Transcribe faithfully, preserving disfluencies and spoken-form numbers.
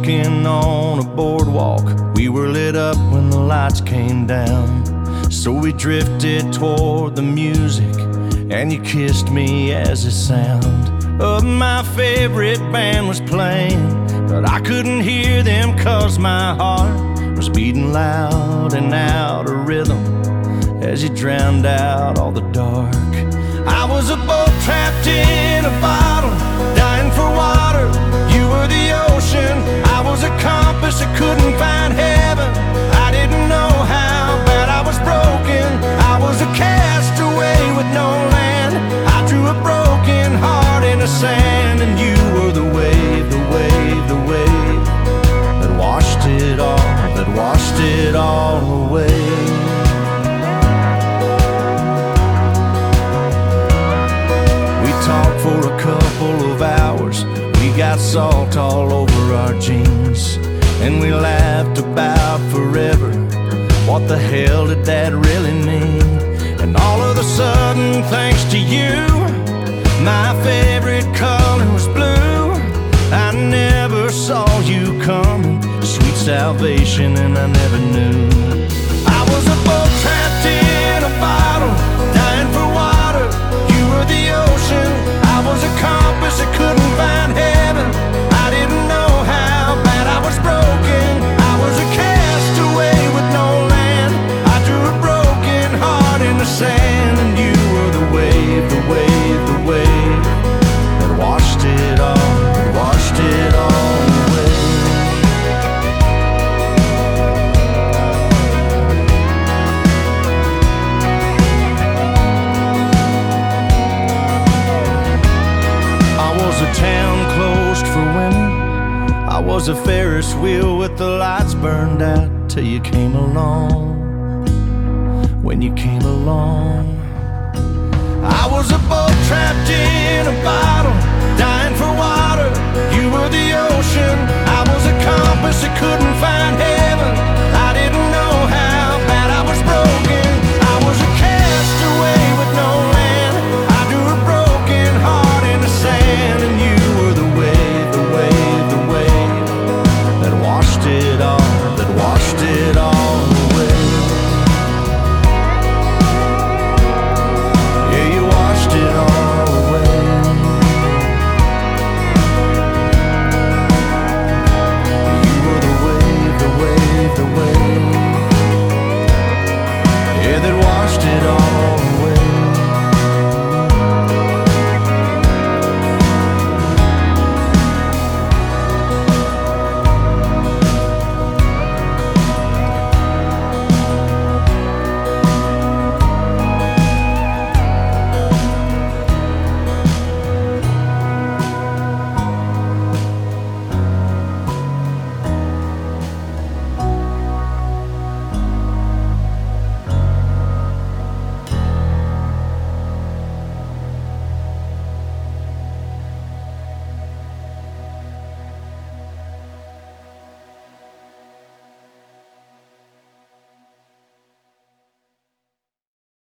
walking on a boardwalk. We were lit up when the lights came down. So we drifted toward the music, and you kissed me as the sound of my favorite band was playing. But I couldn't hear them cause my heart was beating loud and out of rhythm as you drowned out all the dark. I was a boat trapped in a bottle, dying for water. You were the ocean, I was a compass that couldn't find heaven. I didn't know how bad I was broken. I was a castaway with no land. I drew a broken heart in the sand, and you were the wave, the wave, the wave that washed it all, that washed it all away. Talked for a couple of hours. We got salt all over our jeans, and we laughed about forever. What the hell did that really mean? And all of a sudden, thanks to you, my favorite color was blue. I never saw you coming, sweet salvation, and I never knew. I was a boat trapped in a bottle, dying for water. You were the ocean, I was a compass that couldn't find heaven. I didn't know how bad I was broken. I was a castaway with no land. I drew a broken heart in the sand, and you were the wave, the wave, the wave that washed it all, that washed it all away. A town closed for winter. I was a Ferris wheel with the lights burned out till you came along. When you came along, I was a boat trapped in a bottle, dying for water. You were the ocean, I was a compass that couldn't find heaven.